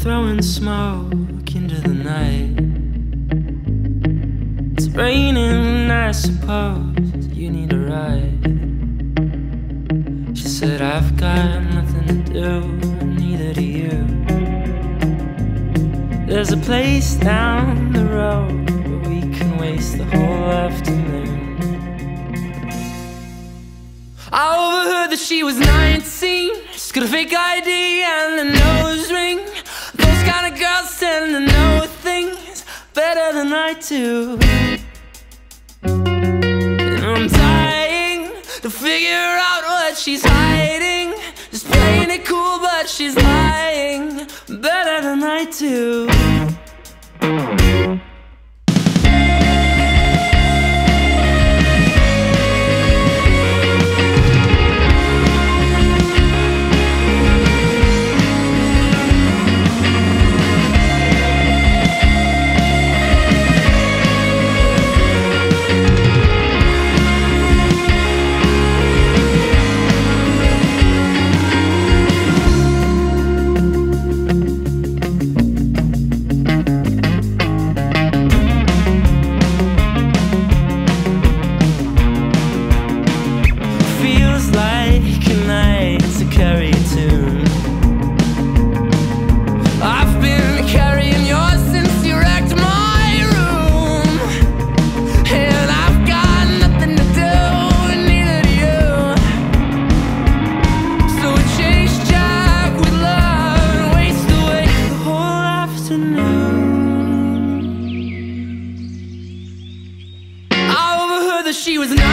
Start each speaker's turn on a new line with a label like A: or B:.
A: throwing smoke into the night. It's raining, I suppose you need a ride. She said, I've got nothing to do, neither do you. There's a place down the road where we can waste the whole afternoon. I overheard that she was 19. She's got a fake ID and a nose ring. Those kind of girls tend to know things better than I do. And I'm dying to figure out what she's hiding. Just playing it cool, but she's lying better than I do. I've been carrying yours since you wrecked my room, and I've got nothing to do, neither do you. So we chase Jack with love and waste away the whole afternoon. I overheard that she was not